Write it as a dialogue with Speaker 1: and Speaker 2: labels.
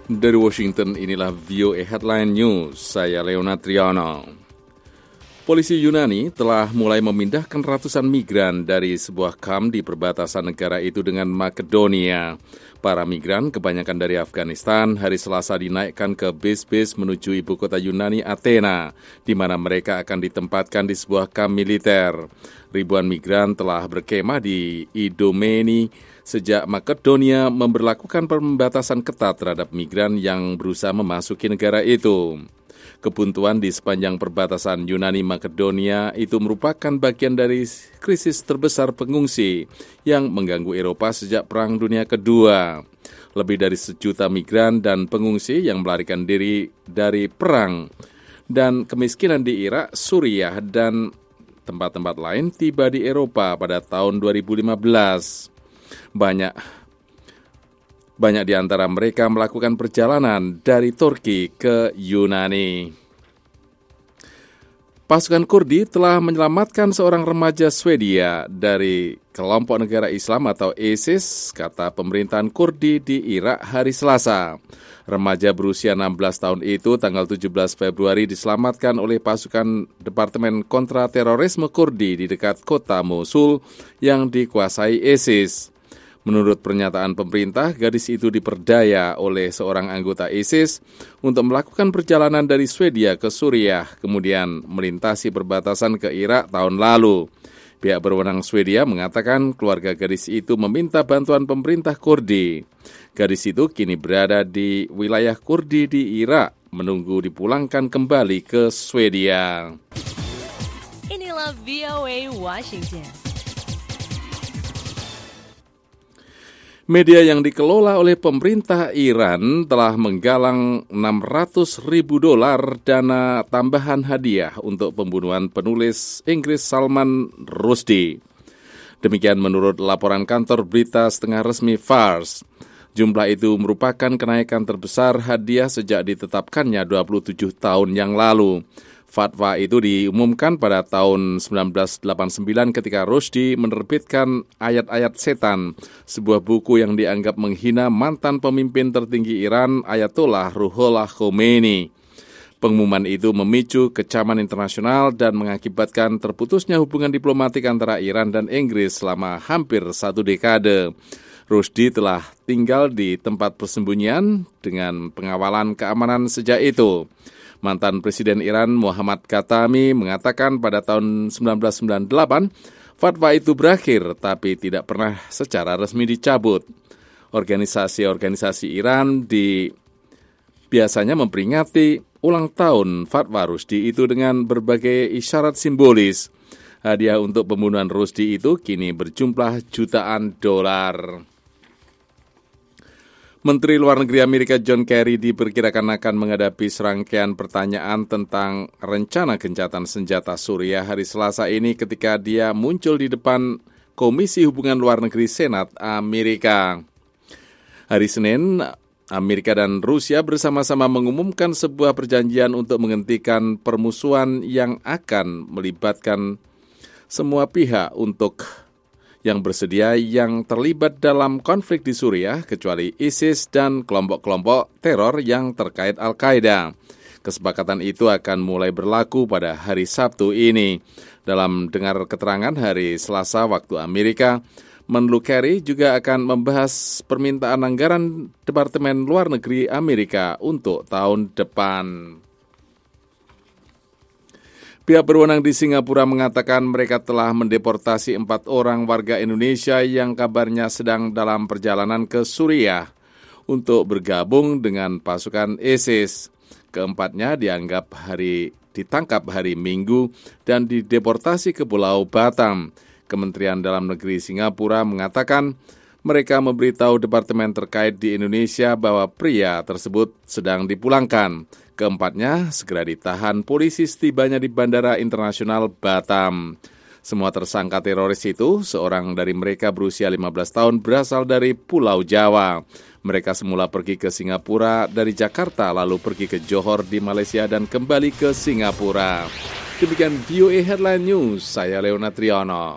Speaker 1: Dari Washington, inilah VOA Headline News. Saya Leonard Triano. Polisi Yunani telah mulai memindahkan ratusan migran dari sebuah kamp di perbatasan negara itu dengan Makedonia. Para migran, kebanyakan dari Afghanistan, hari Selasa dinaikkan ke bis-bis menuju ibu kota Yunani, Athena, di mana mereka akan ditempatkan di sebuah kamp militer. Ribuan migran telah berkemah di Idomeni sejak Makedonia memberlakukan pembatasan ketat terhadap migran yang berusaha memasuki negara itu. Kebuntuan di sepanjang perbatasan Yunani-Makedonia itu merupakan bagian dari krisis terbesar pengungsi yang mengganggu Eropa sejak Perang Dunia Kedua. Lebih dari 1 juta migran dan pengungsi yang melarikan diri dari perang dan kemiskinan di Irak, Suriah, dan tempat-tempat lain tiba di Eropa pada tahun 2015. Banyak di antara mereka melakukan perjalanan dari Turki ke Yunani. Pasukan Kurdi telah menyelamatkan seorang remaja Swedia dari kelompok negara Islam atau ISIS, kata pemerintahan Kurdi di Irak hari Selasa. Remaja berusia 16 tahun itu tanggal 17 Februari diselamatkan oleh pasukan Departemen Kontraterorisme Kurdi di dekat kota Mosul yang dikuasai ISIS. Menurut pernyataan pemerintah, gadis itu diperdaya oleh seorang anggota ISIS untuk melakukan perjalanan dari Swedia ke Suriah, kemudian melintasi perbatasan ke Irak tahun lalu. Pihak berwenang Swedia mengatakan keluarga gadis itu meminta bantuan pemerintah Kurdi. Gadis itu kini berada di wilayah Kurdi di Irak, menunggu dipulangkan kembali ke Swedia.
Speaker 2: Inilah VOA Washington.
Speaker 1: Media yang dikelola oleh pemerintah Iran telah menggalang $600.000 dana tambahan hadiah untuk pembunuhan penulis Inggris Salman Rushdie. Demikian menurut laporan kantor berita setengah resmi Fars. Jumlah itu merupakan kenaikan terbesar hadiah sejak ditetapkannya 27 tahun yang lalu. Fatwa itu diumumkan pada tahun 1989 ketika Rushdie menerbitkan Ayat-Ayat Setan, sebuah buku yang dianggap menghina mantan pemimpin tertinggi Iran Ayatollah Ruhollah Khomeini. Pengumuman itu memicu kecaman internasional dan mengakibatkan terputusnya hubungan diplomatik antara Iran dan Inggris selama hampir 1 dekade. Rushdie telah tinggal di tempat persembunyian dengan pengawalan keamanan sejak itu. Mantan Presiden Iran Muhammad Khatami mengatakan pada tahun 1998 fatwa itu berakhir tapi tidak pernah secara resmi dicabut. Organisasi-organisasi Iran biasanya memperingati ulang tahun fatwa Rushdie itu dengan berbagai isyarat simbolis. Hadiah untuk pembunuhan Rushdie itu kini berjumlah jutaan dolar. Menteri Luar Negeri Amerika John Kerry diperkirakan akan menghadapi serangkaian pertanyaan tentang rencana gencatan senjata Suriah hari Selasa ini ketika dia muncul di depan Komisi Hubungan Luar Negeri Senat Amerika. Hari Senin, Amerika dan Rusia bersama-sama mengumumkan sebuah perjanjian untuk menghentikan permusuhan yang akan melibatkan semua pihak untuk yang bersedia yang terlibat dalam konflik di Suriah, kecuali ISIS dan kelompok-kelompok teror yang terkait Al-Qaeda. Kesepakatan itu akan mulai berlaku pada hari Sabtu ini. Dalam dengar keterangan hari Selasa waktu Amerika, Menlu Kerry juga akan membahas permintaan anggaran Departemen Luar Negeri Amerika untuk tahun depan. Pihak berwenang di Singapura mengatakan mereka telah mendeportasi 4 orang warga Indonesia yang kabarnya sedang dalam perjalanan ke Suriah untuk bergabung dengan pasukan ISIS. Keempatnya ditangkap hari Minggu dan dideportasi ke Pulau Batam. Kementerian Dalam Negeri Singapura mengatakan mereka memberitahu departemen terkait di Indonesia bahwa pria tersebut sedang dipulangkan. Keempatnya segera ditahan polisi setibanya di Bandara Internasional Batam. Semua tersangka teroris itu, seorang dari mereka berusia 15 tahun berasal dari Pulau Jawa. Mereka semula pergi ke Singapura dari Jakarta, lalu pergi ke Johor di Malaysia dan kembali ke Singapura. Demikian VOA Headline News, saya Leonard Triano.